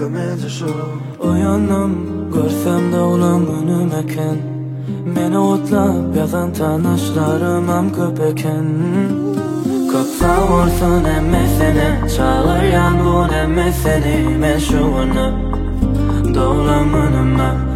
mence şu Uyanım, görsem de ulan önüm eken. Meni otlap yazan tanışlarım am köp eken. Köp savursun emme seni, çağır yangun emme seni. Men şuunu doğulam önüme